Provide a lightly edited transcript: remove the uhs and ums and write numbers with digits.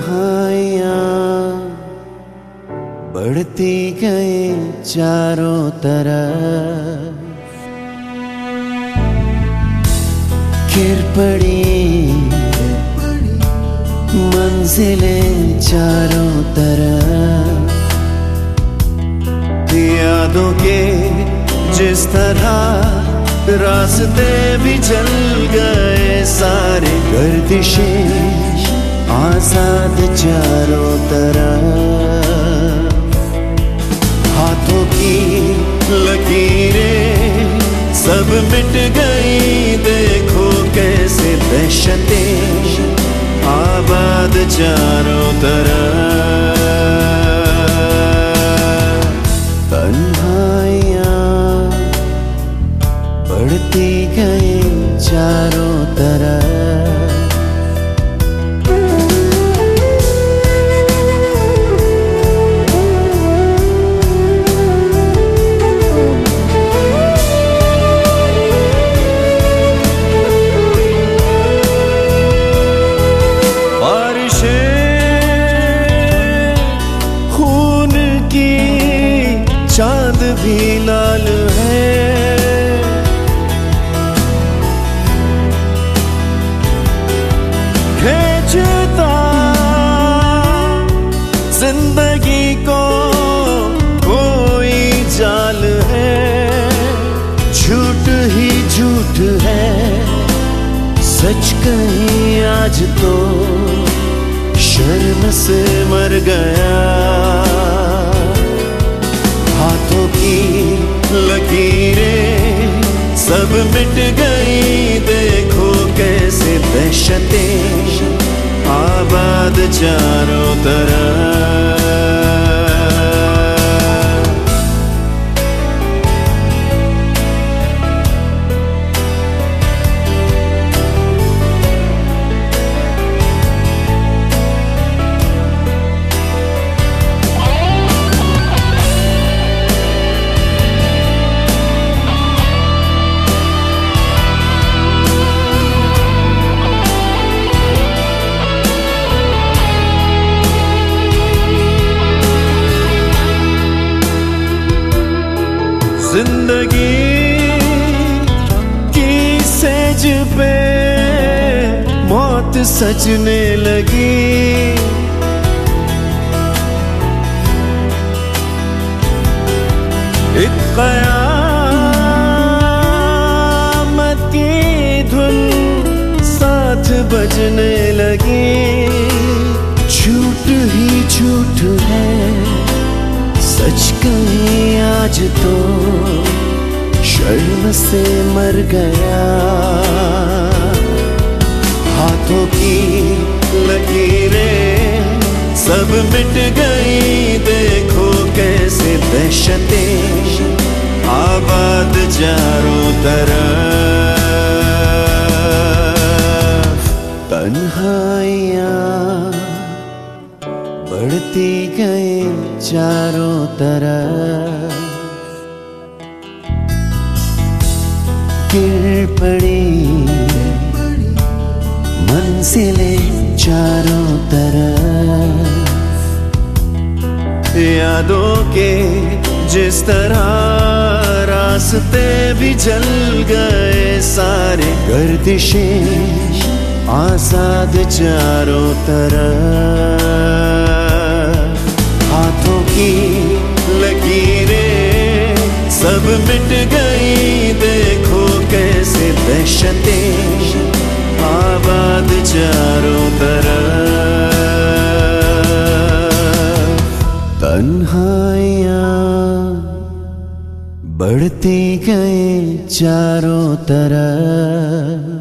तन्हाइयाँ बढ़ती गई चारों तरफ, गिर पड़ी मंजिलें चारों तरफ। यादों के जिस तरह रास्ते भी जल गए सारे, गर्दिशें आजाद चारों तरफ। हाथों की लकीरें सब मिट गई, देखो कैसे दहशतें आबाद चारों तरफ। तन्हाइयाँ बढ़ती गई चारों तरफ। चांद भी लाल है, खींचता जिंदगी को कोई जाल है। झूठ ही झूठ है, सच कहीं आज तो शर्म से मर गया। हाथों की लकीरें सब मिट गई, देखो कैसे दहशतें आबाद चारों तरफ। जिंदगी की सेज पे मौत सजने लगी। एक क़यामत की धुन साथ बजने लगी। झूठ ही झूठ है, सच कहीं आज तो शर्म से मर गया। हाथों की लकीरें सब मिट गई, देखो कैसे दहशतें आबाद चारों तरफ। तन्हाइयाँ बढ़ती गई चारों तरफ, गिर पड़ी मंजिलें चारों तरफ। यादों के जिस तरह रास्ते भी जल गए सारे, गर्दिशें आजाद चारों तरफ। हाथों की लकीरें सब मिट गई, देखो कैसे दहशतें आबाद चारों तरफ। तन्हाइयाँ बढ़ती गई चारों तरफ।